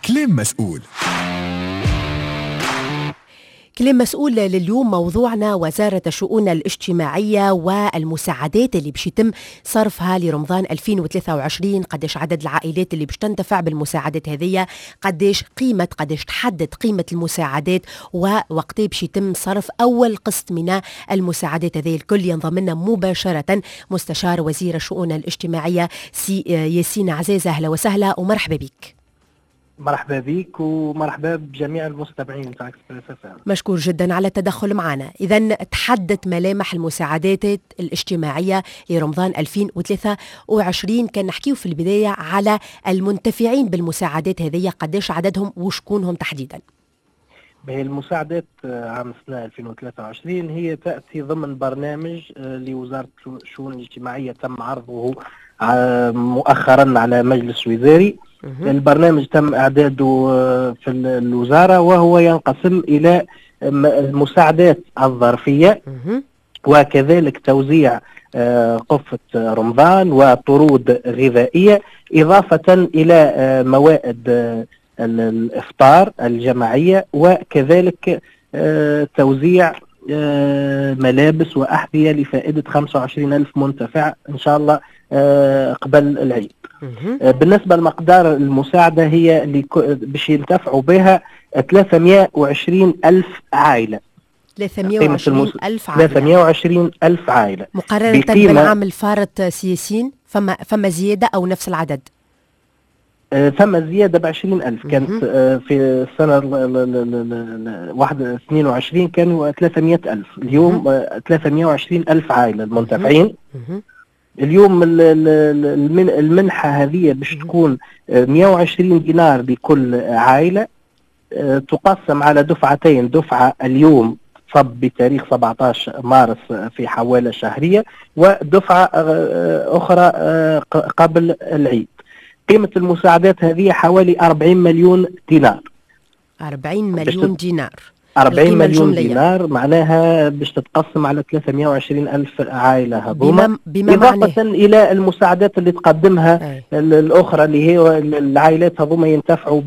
كلام مسؤول. كلام مسؤول لليوم موضوعنا وزارة الشؤون الاجتماعية والمساعدات اللي باش يتم صرفها لرمضان 2023. قديش عدد العائلات اللي باش تنتفع بالمساعدات هذه، قديش تحدد قيمة المساعدات، ووقتها باش يتم صرف أول قسط من المساعدات هذه الكل. ينضم لنا مباشرة مستشار وزير الشؤون الاجتماعية سي ياسين عزازة. أهلا وسهلا ومرحبا بك. مرحبا بك ومرحبا بجميع المستمعين تاع إكسبريس FM. مشكور جدا على التدخل معنا. إذن تحدد ملامح المساعدات الاجتماعية لرمضان 2023. كان نحكيه في البداية على المنتفعين بالمساعدات هذه، قديش عددهم وشكونهم تحديدا؟ المساعدات عام السنة 2023 هي تأتي ضمن برنامج لوزارة الشؤون الاجتماعية تم عرضه مؤخرا على مجلس وزاري. البرنامج تم إعداده في الوزارة، وهو ينقسم إلى المساعدات الظرفية وكذلك توزيع قفة رمضان وطرود غذائية، إضافة إلى موائد الإفطار الجماعية، وكذلك توزيع ملابس وأحذية لفائدة 25,000 منتفع إن شاء الله قبل العيد. بالنسبة لمقدار المساعدة هي باش ينتفعوا بها 320,000 عائلة. 320,000 عائلة مقارنة بالعام الفارط سياسين. فما زيادة أو نفس العدد؟ ثم زيادة ب20,000. كانت في السنة 22 كانوا 300,000. اليوم 320,000 عائلة المنتفعين. اليوم المنحة هذه باش تكون 120 دينار لكل عائلة، تقسم على دفعتين. دفعة اليوم صب بتاريخ 17 مارس في حوالة شهرية، ودفعة أخرى قبل العيد. قيمة المساعدات هذه حوالي 40 مليون دينار. 40 مليون دينار 40 مليون دينار معناها باش تتقسم على 320,000 عائلة هذوما، إضافة إلى المساعدات اللي تقدمها الأخرى اللي هي العائلات هذوما ينتفعوا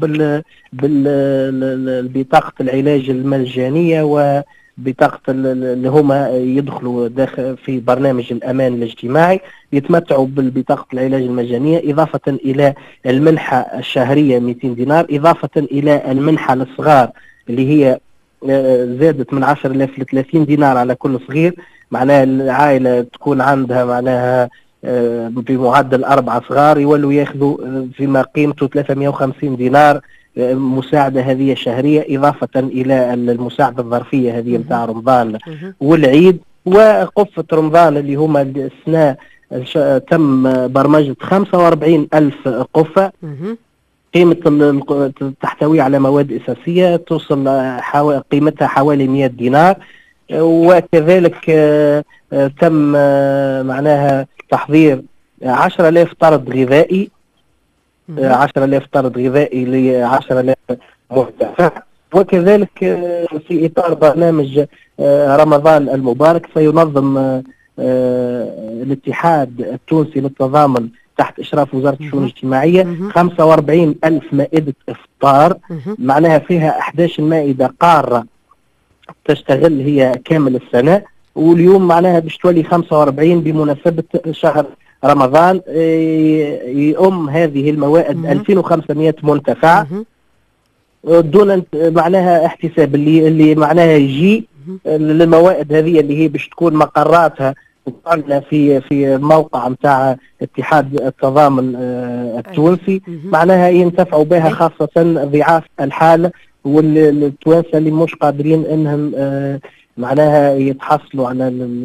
ببطاقة العلاج المجانية وبطاقة اللي هما يدخلوا داخل في برنامج الأمان الاجتماعي، يتمتعوا بالبطاقة العلاج المجانية، إضافة إلى المنحة الشهرية 200 دينار، إضافة إلى المنحة للصغار اللي هي زادت من 10,000 ل 30 دينار على كل صغير. معناها العائلة تكون عندها معناها بمعدل 4 صغار يولوا ياخذوا فيما قيمته 350 دينار مساعدة هذه شهرية، إضافة إلى المساعدة الظرفية هذه متاع رمضان والعيد. وقفة رمضان اللي هما السنة تم برمجة 45,000 قفة. قيمة تحتوي على مواد أساسية توصل قيمتها حوالي 100 دينار. وكذلك تم معناها تحضير 10,000 طرد غذائي. 10,000 طرد غذائي ل 10,000 منتفع. وكذلك في إطار برنامج رمضان المبارك سينظم الاتحاد التونسي للتضامن تحت إشراف وزارة الشؤون الاجتماعية 45,000 مائدة إفطار. معناها فيها 11 مائدة قارة تشتغل هي كامل السنة، واليوم معناها باش تولي 45 بمناسبة شهر رمضان. يؤم هذه الموائد 2500 منتفع دون معناها احتساب اللي معناها يجي للموائد هذه اللي هي باش تكون مقراتها في موقع متاع اتحاد التضامن التونسي. معناها ينتفعوا بها خاصة ضعاف الحال والتوانسة اللي مش قادرين انهم معناها يتحصلوا على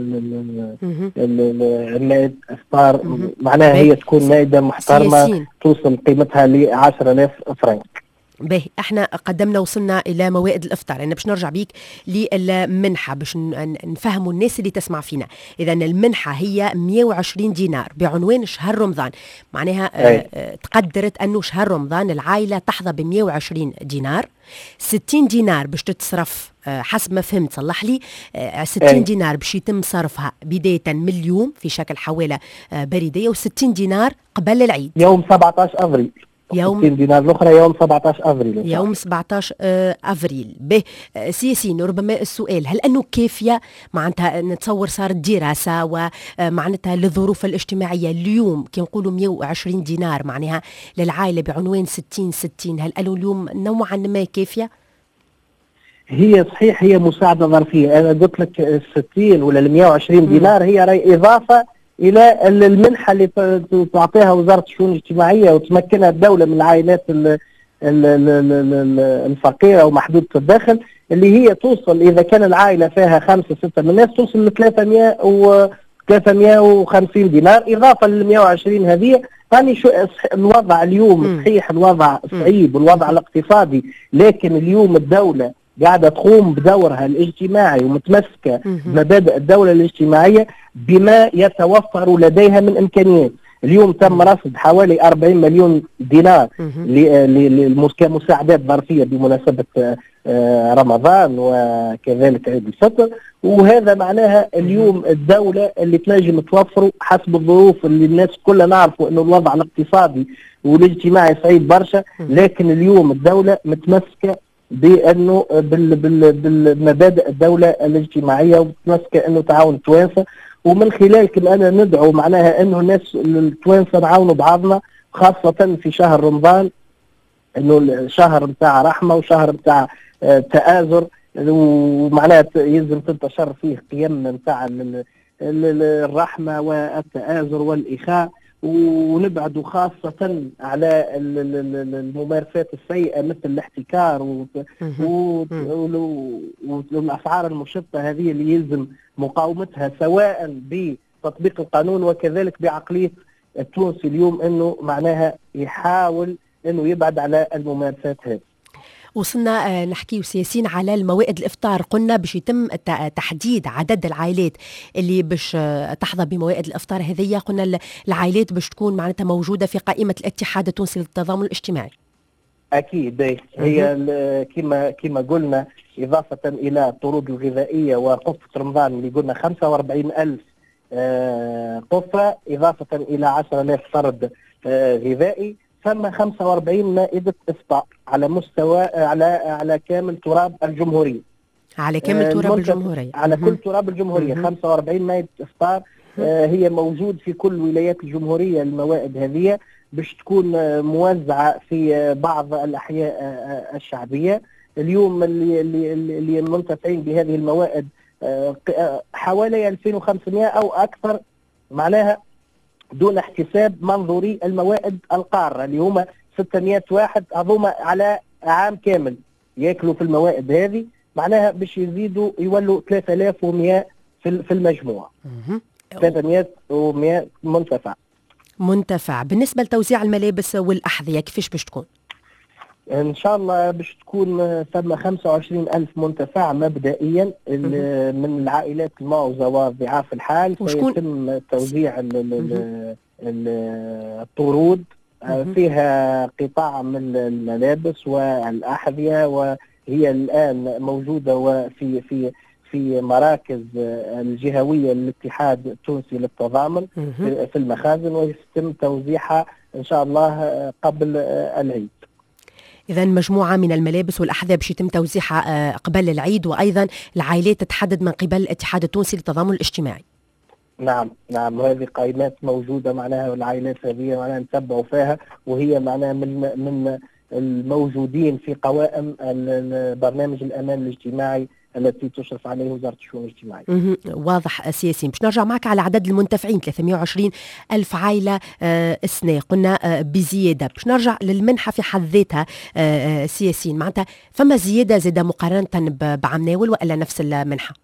المائدة الإفطار. معناها هي تكون مائدة محترمة توصل قيمتها ل 10,000 فرنك. باهي، احنا قدمنا وصلنا الى موائد الافطار. انا باش نرجع بيك للمنحه باش نفهموا الناس اللي تسمع فينا. اذا المنحه هي 120 دينار بعنوان شهر رمضان. معناها تقدرت انه شهر رمضان العائله تحظى ب 120 دينار. 60 دينار باش تتصرف حسب ما فهمت، صلح لي. 60 دينار باش يتم صرفها بدايه من اليوم في شكل حواله بريديه، و60 دينار قبل العيد يوم 17 افريل. يوم 60 دينار الأخرى يوم 17 أفريل. يوم 17 أفريل. به سياسيين، ربما السؤال هل أنه كافية معناتها نتصور صارت دراسة ومعناتها للظروف الاجتماعية اليوم كي نقولوا 120 دينار معناها للعائلة بعنوان 60 هل أنه اليوم نوعا ما كافية؟ هي صحيح هي مساعدة ظرفية. أنا قلت لك 60 ولا 120 دينار هي راي إضافة إلى المنحة اللي تعطيها وزارة الشؤون الاجتماعية وتمكنها الدولة من العائلات الفقيرة ومحدودة الدخل، اللي هي توصل إذا كان العائلة فيها 5-6 من الناس توصل ل 350 دينار إضافة لل 120 هذه. يعني شو الوضع اليوم؟ صحيح الوضع صعيب والوضع الاقتصادي، لكن اليوم الدولة قاعدة تقوم بدورها الاجتماعي ومتمسكة بمبادئ الدولة الاجتماعية بما يتوفر لديها من إمكانيات. اليوم تم رصد حوالي 40 مليون دينار كمساعدات ظرفية بمناسبة رمضان وكذلك عيد الفطر، وهذا معناها اليوم الدولة اللي تنجم توفره حسب الظروف اللي الناس كلها نعرفوا انه الوضع الاقتصادي والاجتماعي صعيب برشا، لكن اليوم الدولة متمسكة بانه بالمبادئ الدولة الاجتماعية ومتمسكة انه تعاون التوانسة، ومن خلال كما انا ندعو معناها انه الناس التوانسة نعاونوا بعضنا خاصة في شهر رمضان، انه شهر بتاع رحمة وشهر بتاع تآزر، ومعناها يلزم تنتشر فيه قيم بتاع الرحمة والتآزر والإخاء، ونبعدوا خاصة على الممارسات السيئة مثل الاحتكار والأسعار المشطة هذه اللي يلزم مقاومتها سواء بتطبيق القانون وكذلك بعقلية التونسي اليوم انه معناها يحاول انه يبعد على الممارسات هذه. وصلنا نحكي سياسيين على الموائد الإفطار، قلنا باش يتم تحديد عدد العائلات اللي باش تحظى بموائد الإفطار هذه، قلنا العائلات باش تكون معناتها موجودة في قائمة الاتحاد التونسي للتضامن الاجتماعي. أكيد هي كما قلنا إضافة إلى الطرود الغذائية وقفة رمضان اللي قلنا 45,000 قفة إضافة إلى 10,000 فرد غذائي، ثم 45 مائدة إفطار على مستوى على كامل تراب الجمهورية. على كامل تراب الجمهورية. على كل تراب الجمهورية 45 مائدة إفطار هي موجود في كل ولايات الجمهورية. الموائد هذه باش تكون موزعة في بعض الأحياء الشعبية. اليوم اللي منتفعين بهذه الموائد حوالي 2500 أو أكثر، معناها دون احتساب منظوري الموائد القارة اللي هما 600 واحد هذوما على عام كامل ياكلوا في الموائد هذه، معناها باش يزيدوا يولوا 3100 في المجموع. 300 منتفع. بالنسبة لتوزيع الملابس والأحذية كيفاش باش تكون؟ إن شاء الله باش تكون ثم 25,000 منتفع مبدئيا من العائلات المعوزة وضعاف الحال. سيتم توزيع الطرود فيها قطاع من الملابس والأحذية، وهي الآن موجودة في مراكز الجهوية للاتحاد التونسي للتضامن في المخازن، ويتم توزيعها إن شاء الله قبل العيد. إذا مجموعة من الملابس والأحذية باش يتم توزيعها قبل العيد، وأيضا العائلات تتحدد من قبل الاتحاد التونسي للتضامن الاجتماعي. نعم وهذه قائمات موجودة معناها، والعائلات هذه معناها نتبعوا فيها، وهي معناها من الموجودين في قوائم برنامج الأمان الاجتماعي التي تشرف عليه وزارة الشؤون الاجتماعية. واضح سياسي. باش نرجع معك على عدد المنتفعين 320 ألف عائلة السنة، قلنا بزيادة. باش نرجع للمنحة في حد ذاتها سياسيين، معناتها فما زيادة مقارنة بعام ناول وإلا نفس المنحة؟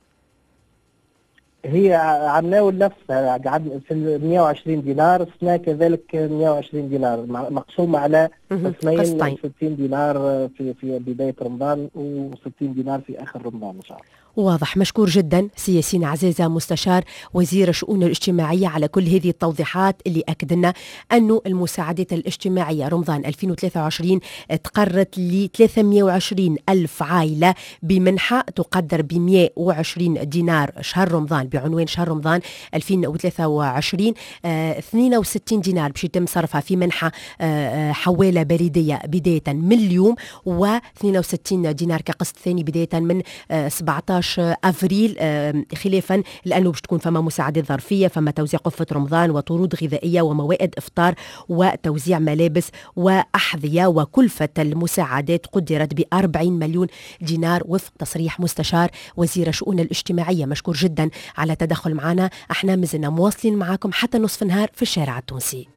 هي عمناول نفسها في 120 دينار، السنة كذلك 120 دينار مقسومة على قسمين، 60 دينار في بداية رمضان و60 دينار في آخر رمضان إن شاء الله. واضح. مشكور جدا سي ياسين عزيزة مستشار وزير الشؤون الاجتماعية على كل هذه التوضيحات اللي أكد لنا أنه المساعدات الاجتماعية رمضان 2023 تقرت ل 320 ألف عائلة بمنحة تقدر ب 120 دينار شهر رمضان بعنوان شهر رمضان 2023. 62 دينار باش يتم صرفها في منحة حوالة بريدية بداية من اليوم، و62 دينار كقسط ثاني بداية من 17 أفريل، خلافا لأنه باش تكون فما مساعدات ظرفية، فما توزيع قفة رمضان وطرود غذائية وموائد إفطار وتوزيع ملابس وأحذية، وكلفة المساعدات قدرت ب 40 مليون دينار وفق تصريح مستشار وزير الشؤون الاجتماعية. مشكور جدا على تدخل معنا، احنا مازلنا مواصلين معاكم حتى نصف النهار في الشارع التونسي.